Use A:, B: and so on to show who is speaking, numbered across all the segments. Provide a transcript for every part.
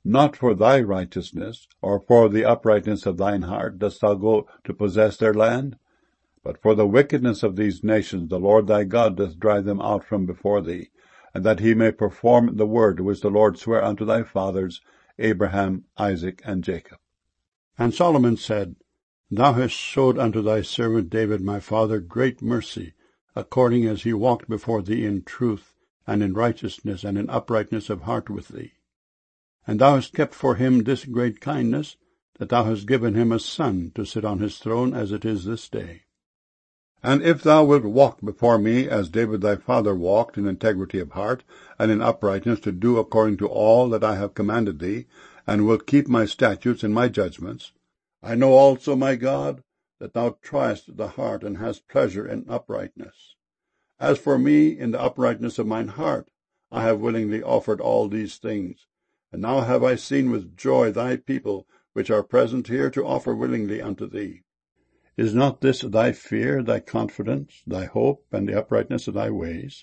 A: Not for thy righteousness, or for the uprightness of thine heart, dost thou go to possess their land? But for the wickedness of these nations the Lord thy God doth drive them out from before thee, and that he may perform the word which the Lord sware unto thy fathers, Abraham, Isaac, and Jacob.
B: And Solomon said, Thou hast showed unto thy servant David my father great mercy, according as he walked before thee in truth, and in righteousness, and in uprightness of heart with thee. And thou hast kept for him this great kindness, that thou hast given him a son to sit on his throne, as it is this day. And if thou wilt walk before me, as David thy father walked, in integrity of heart, and in uprightness, to do according to all that I have commanded thee, and wilt keep my statutes and my judgments, I know also, my God, that thou triest the heart, and hast pleasure in uprightness. As for me, in the uprightness of mine heart, I have willingly offered all these things. And now have I seen with joy thy people, which are present here, to offer willingly unto thee. Is not this thy fear, thy confidence, thy hope, and the uprightness of thy ways?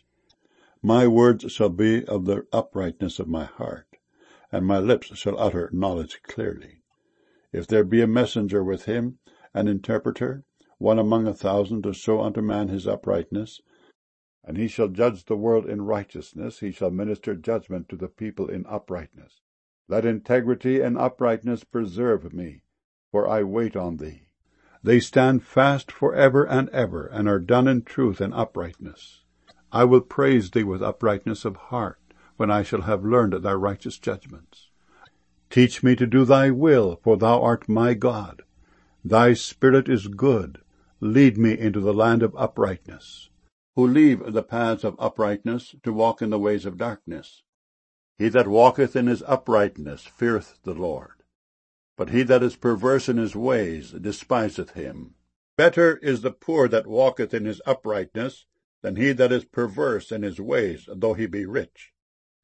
B: My words shall be of the uprightness of my heart, and my lips shall utter knowledge clearly. If there be a messenger with him, an interpreter, one among 1,000, to show unto man his uprightness, and he shall judge the world in righteousness, he shall minister judgment to the people in uprightness. Let integrity and uprightness preserve me, for I wait on thee. They stand fast for ever, and are done in truth and uprightness. I will praise thee with uprightness of heart, when I shall have learned thy righteous judgments. Teach me to do thy will, for thou art my God. Thy spirit is good. Lead me into the land of uprightness. Who leave the paths of uprightness to walk in the ways of darkness. He that walketh in his uprightness feareth the Lord. But he that is perverse in his ways despiseth him. Better is the poor that walketh in his uprightness than he that is perverse in his ways, though he be rich.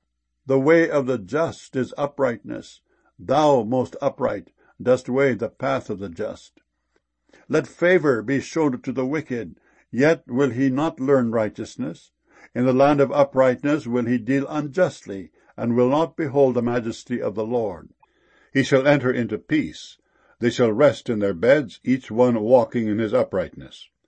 B: The way of the just is uprightness. Thou, most upright, dost weigh the path of the just. Let favor be shown to the wicked, yet will he not learn righteousness. In the land of uprightness will he deal unjustly, and will not behold the majesty of the Lord. He shall enter into peace. They shall rest in their beds, each one walking in his uprightness.